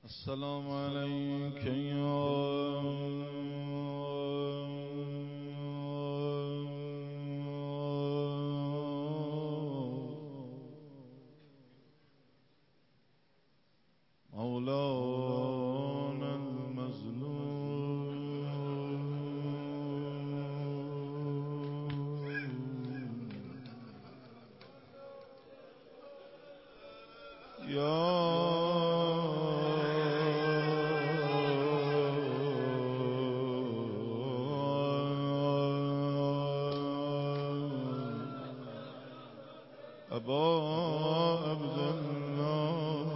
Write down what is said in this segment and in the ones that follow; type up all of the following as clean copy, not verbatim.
السلام عليك مولانا المظلوم يا أبا عبد الله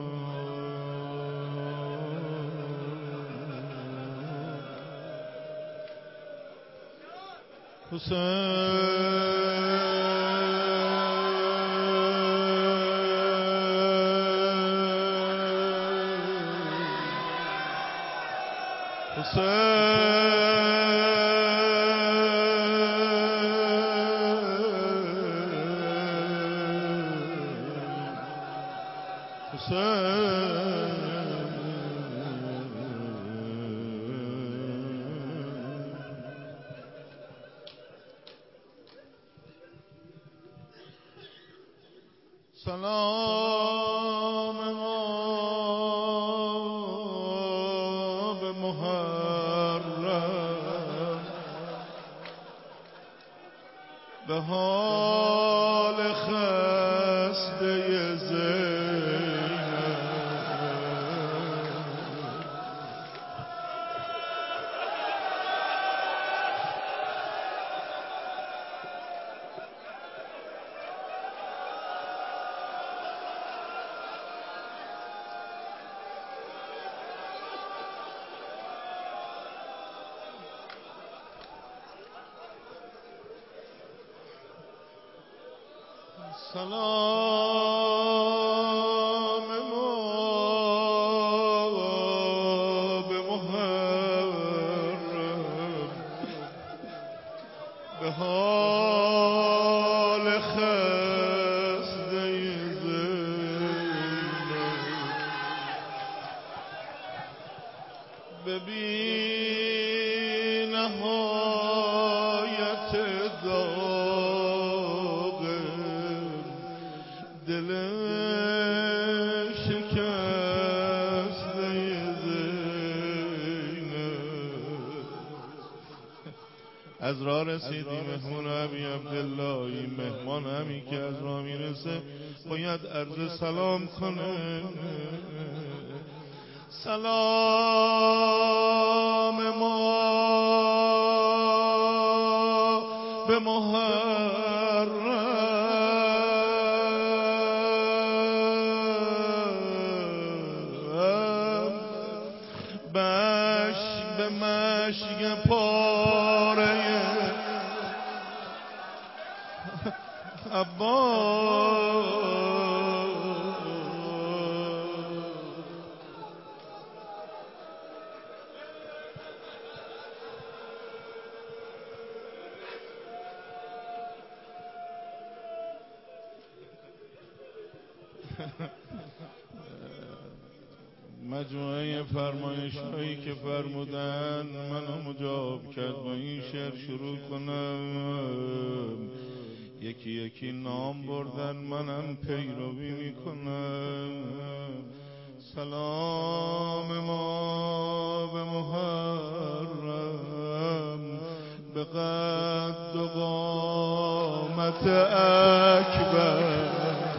سلام ما به محرم به حال خسته زینب سلام ما به محرم به حال خسته زینب ببین نهایت داغ دل شکسته زینب از راه رسیدی مهمون ابی عبدالله. این مهمان همی که از راه میرسه باید عرض سلام کنه. سلام ما به محرم به مشک پاره عباس مجموعه فرمایش هایی که فرمودن منو مجاب کرد با این شعر شروع کنم. یکی یکی نام بردن منم پیروی میکنم. سلام ما به محرم به قد و قامت اکبر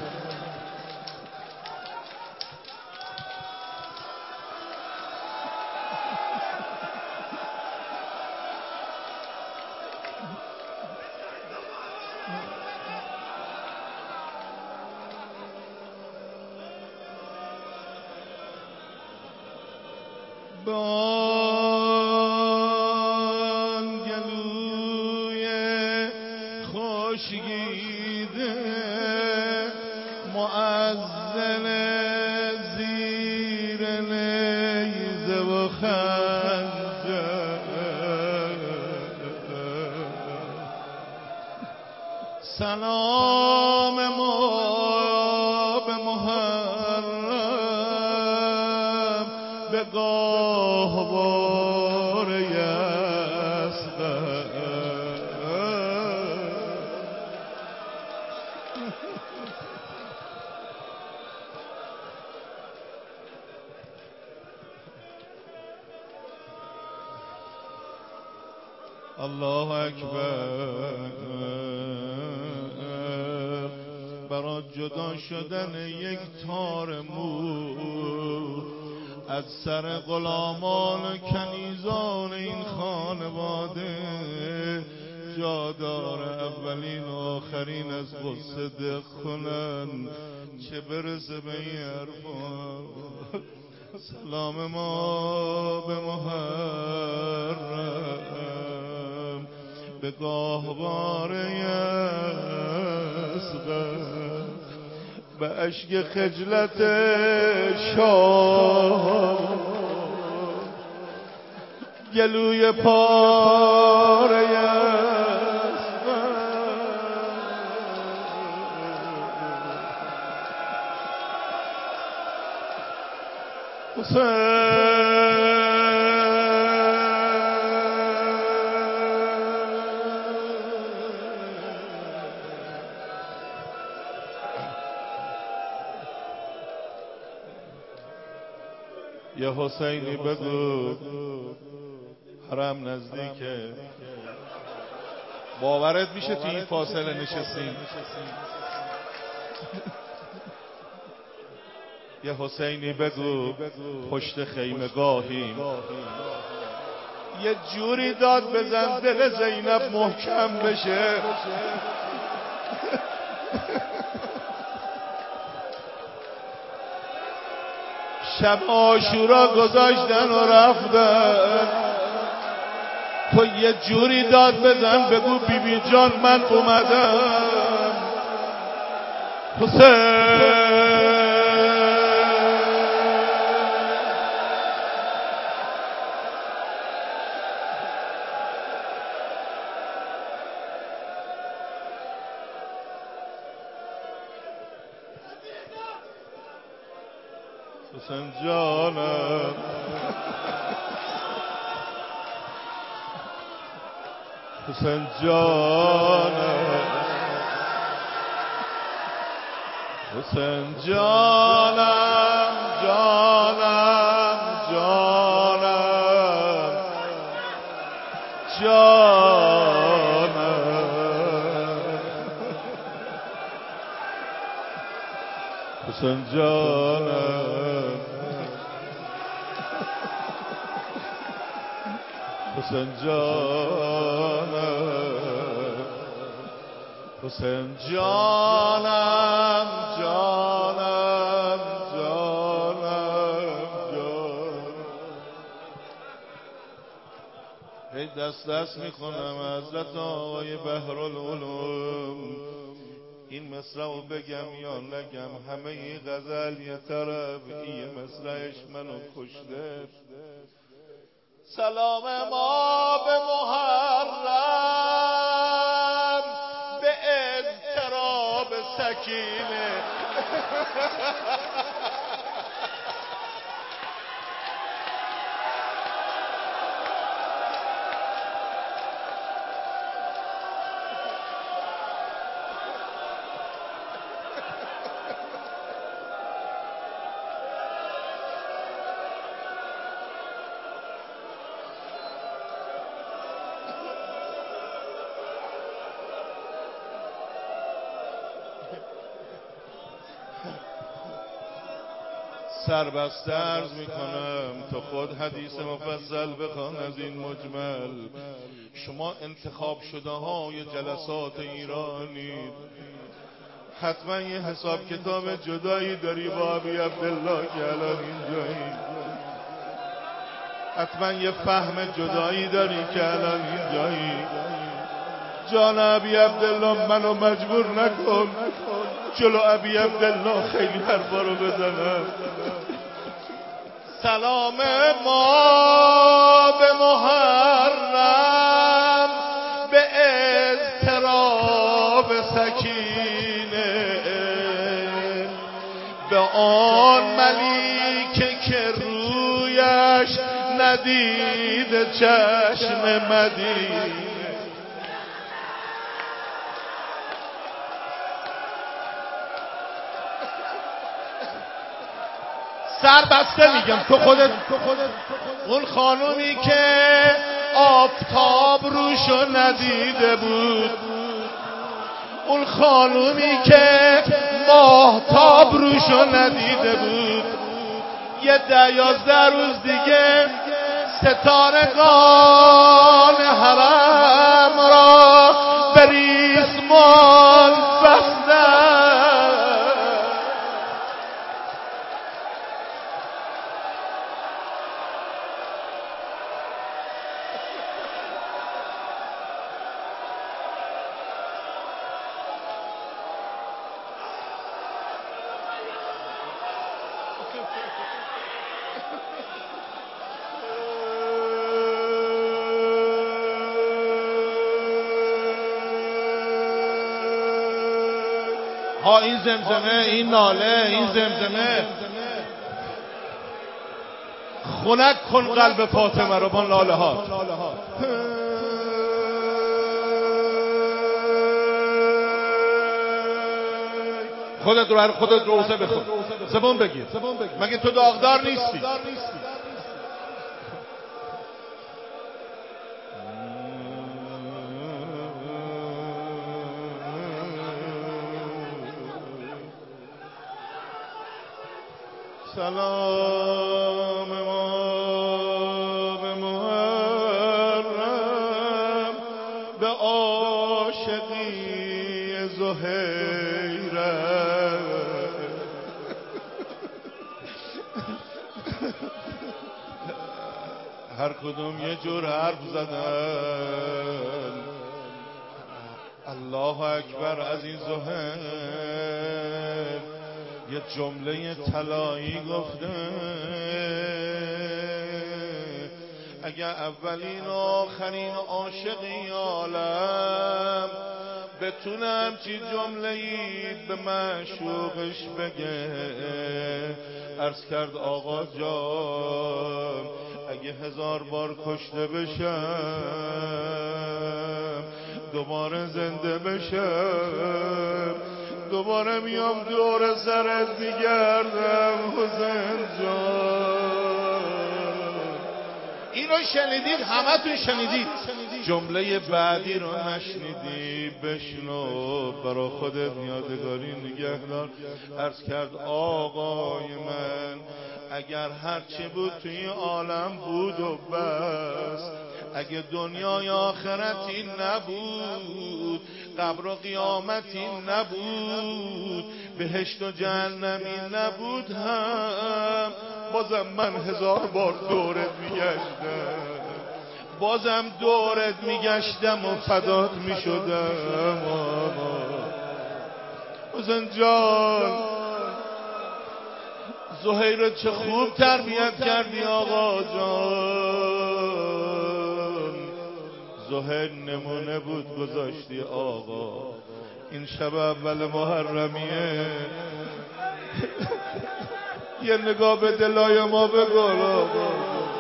بان گلوی خوشگیده معزل زیر نیزه و خنجر سلام ما به محرم به گاهوار یزدان. الله اکبر. برای جدا شدن یک تار مو از سر غلامان کنیزان این خانواده جا داره اولین و آخرین از غصه دق کنن، چه برسه به این حرفا. سلام ما به محرم، به گاهوار یزغ، به اشک خجلت شاه، گلوی پار یزغ. یه حسینی بگو حرم نزدیکه. باورت میشه تو این فاصله نشستیم؟ یه حسینی بگو پشت خیمگاهیم، یه جوری داد بزن دل زینب محکم بشه. شب عاشورا گذاشتن و رفتن، تو یه جوری داد بزن بگو بی بی جان من اومدم. حسین حسین جانم، حسین جانم، حسین جانم، جانم، جانم، جانم، حسین جانم، حسین جانم، حسین جانم، جانم، جانم، جانم. هی دست دست میکنم حضرت آقای بحرالعلوم، این مصرعو بگم یا نگم؟ همه این غزل یه طرف، این مصرعش منو کشته. سلام ما به محرم، به اضطراب سکینه. سربسته عرض میکنم تا خود حدیث مفصل بخوان از این مجمل. شما انتخاب شده های جلسات ایرانی حتما یه حساب کتاب جدایی داری با ابی عبدالله که الان اینجایی، حتما یه فهم جدایی داری که الان اینجایی. جان ابی عبدالله منو مجبور نکن جلو ابی عبدالله خیلی حرفا رو بزنم. سلام ما به محرم، به اضطراب سکینه، به آن ملیک که رویش ندیده چشم مدینه. سر بسته میگم تو خودت اون خانومی که آفتاب روشو ندیده بود، اون خانومی که ماهتاب روشو ندیده بود، یه 10-11 روز دیگه ستارگان حرم را به ریسمان بستن. این زمزمه، این ناله، این زمزمه خنک کن قلب فاطمه رو با ناله ها. خودت رو خودت روزه بخون، زبون بگیر، مگه تو داغدار نیستی؟ سلام ما به محرم، به عاشقی زهیره. هر کدوم یه جور حرف زدن. الله اکبر. از این زهیر یه جمله طلایی گفته، اگر اولین و آخرین عاشقی عالم بتونه همچی جمله‌ای به معشوقش بگه، عرض کرد آقا جان اگه 1000 بار کشته بشم دوباره زنده بشم، دوباره میام دور سرت میگردم حسین جان. اینو شنیدید؟ همه تون شنیدید؟ جمله بعدی رو نشنیدی؟ بشنو برا خودت یادگاری نگهدار. عرض کرد آقای من اگر هرچی بود توی عالم بود و بس، اگه دنیای آخرتی نبود، قبر و قیامتی نبود، بهشت و جهنمی نبود، هم بازم من 1000 بار دورت میگشتم، بازم دورت میگشتم و فدات میشدم. حسین جان زهیر چه خوب تربیت کردی آقا جان. زهیر نمونه بود گذاشتی آقا. این شب اول محرمیه یه نگاه به دلای ما بگو آقا.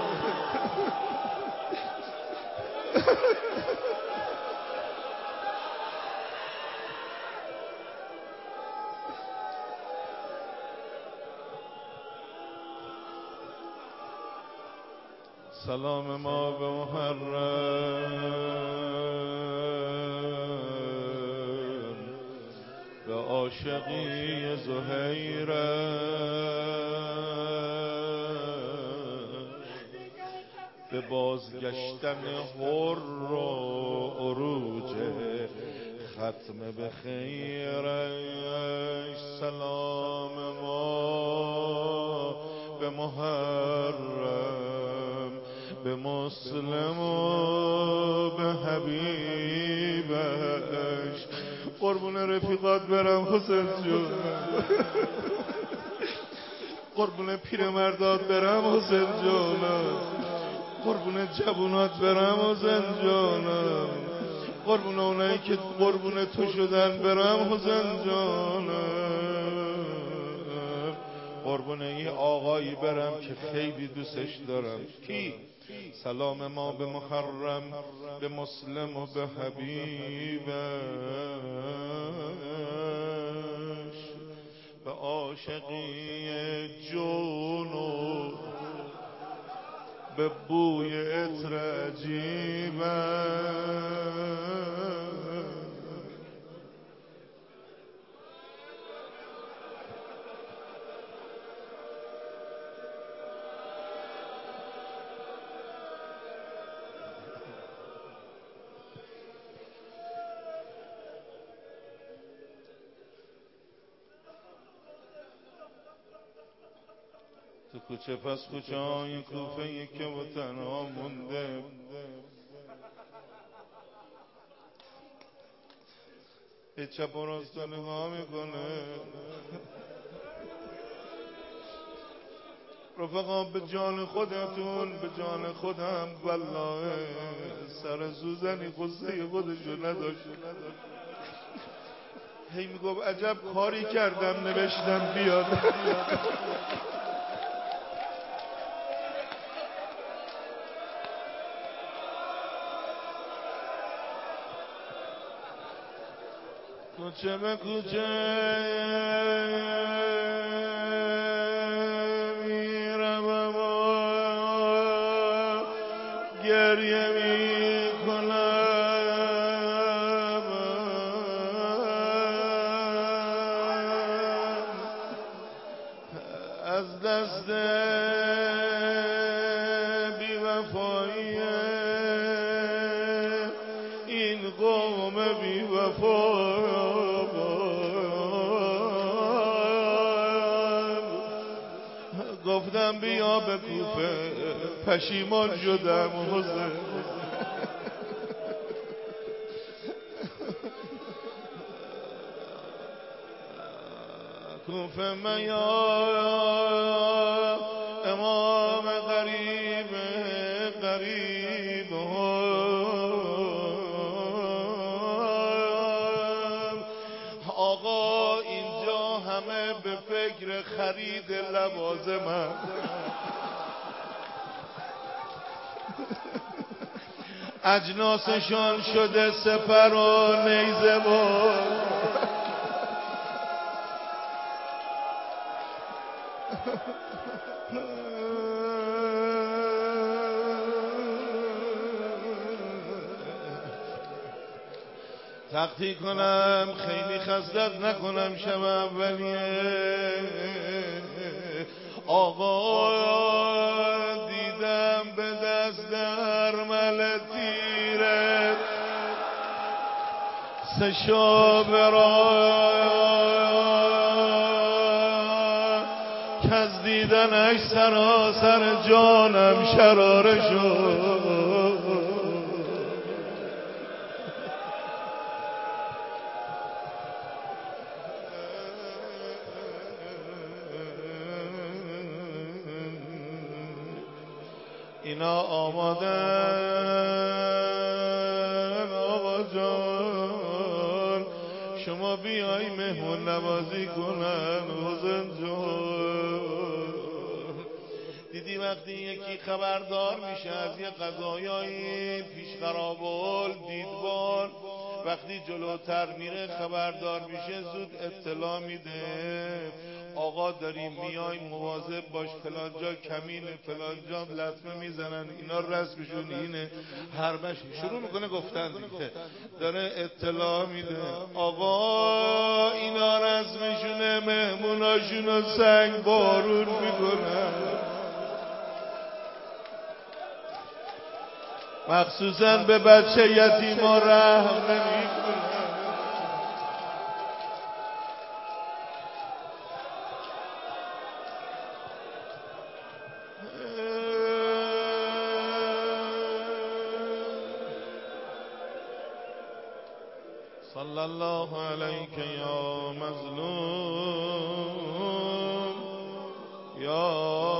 سلام ما به محرم، به عاشقی زهیره، به بازگشتن حر و عروج ختم به خیرش. سلام ما به محرم، به مسلم و به حبیبش. قربون رفیقات برم حسین جون، قربون پیرمردات برم حسین جونم، قربون جوونات برم حسین جونم، قربون اونایی که قربون تو شدن برم حسین جونم. قربون این آقایی برم که خیلی دوستش دارم. کی؟ سلام ما به محرم، به مسلم و به حبیبش، به عاشقی جون و به بوی عطر عجیبش. تو کوچه پس کوچه های کوفه یکی و تنها مونده، به چپ و راست نگاه میکنه. رفقا به جان خودتون، به جان خودم والله سر سوزنی قصه خودشو نداشت. هی میگفت عجب کاری کردم نوشتم بیاد. کوچه به کوچه میرم و گریه میکنم، از دست بی‌وفایی این قوم بی‌وفا. گفتم بیا به کوفه، پشیمان شدم حسین. کوفه میا امام غریب غریب آقا اینجا همه به فکر خرید لوازمم. اجناسشان شده سپر و نیزه و تختی کنم خیلی خستت نکنم شب اولیه. آقا دیدم به دست ارمل تیره سه شب را که از دیدنش سراسر جانم شراره شد. اینا آمادن آقا جان، شما بیای مهمون نوازی کنن حسین جان. دیدی وقتی یکی خبردار میشه از یه قضایایی پیش قرابل دیدبان، وقتی جلوتر میره خبردار میشه زود اطلاع میده آقا داریم میای مواظب باش، فلان جا کمینه، فلان جا لطمه میزنن، اینا رسمشون اینه. حربش شروع میکنه گفتن دیگه، داره اطلاع میده آقا اینا رسمشونه، مهموناشونو سنگ بارون میکنن، مخصوصا به بچه یتیما رحم نمیکنن. صلی الله علیک یا مظلوم یا